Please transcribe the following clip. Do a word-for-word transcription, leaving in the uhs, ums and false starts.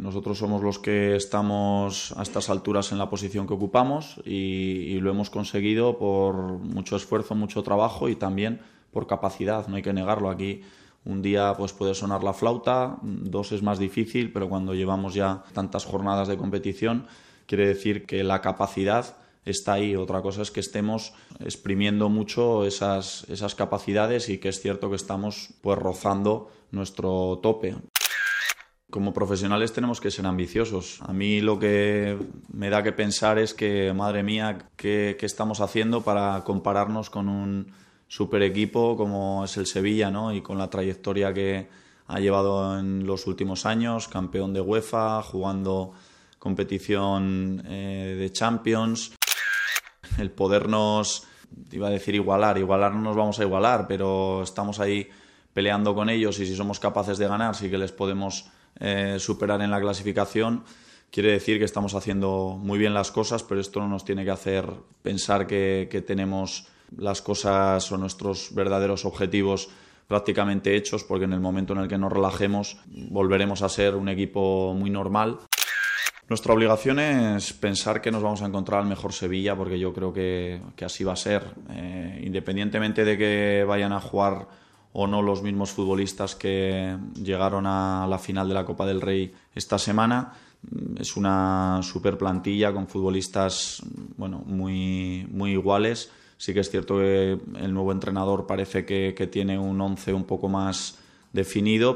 Nosotros somos los que estamos a estas alturas en la posición que ocupamos y, y lo hemos conseguido por mucho esfuerzo, mucho trabajo y también por capacidad, no hay que negarlo. Aquí un día pues puede sonar la flauta, dos es más difícil, pero cuando llevamos ya tantas jornadas de competición quiere decir que la capacidad está ahí. Otra cosa es que estemos exprimiendo mucho esas, esas capacidades y que es cierto que estamos pues rozando nuestro tope. Como profesionales tenemos que ser ambiciosos. A mí lo que me da que pensar es que, madre mía, ¿qué, qué estamos haciendo para compararnos con un super equipo como es el Sevilla, ¿no? Y con la trayectoria que ha llevado en los últimos años, campeón de UEFA, jugando competición eh, de Champions. El podernos, iba a decir igualar, igualar no nos vamos a igualar, pero estamos ahí peleando con ellos y si somos capaces de ganar, sí que les podemos eh, superar en la clasificación. Quiere decir que estamos haciendo muy bien las cosas, pero esto no nos tiene que hacer pensar que, que tenemos las cosas o nuestros verdaderos objetivos prácticamente hechos, porque en el momento en el que nos relajemos volveremos a ser un equipo muy normal. Nuestra obligación es pensar que nos vamos a encontrar al mejor Sevilla, porque yo creo que, que así va a ser. Eh, independientemente de que vayan a jugar o no los mismos futbolistas que llegaron a la final de la Copa del Rey esta semana, es una super plantilla con futbolistas bueno, muy, muy iguales. Sí que es cierto que el nuevo entrenador parece que, que tiene un once un poco más definido.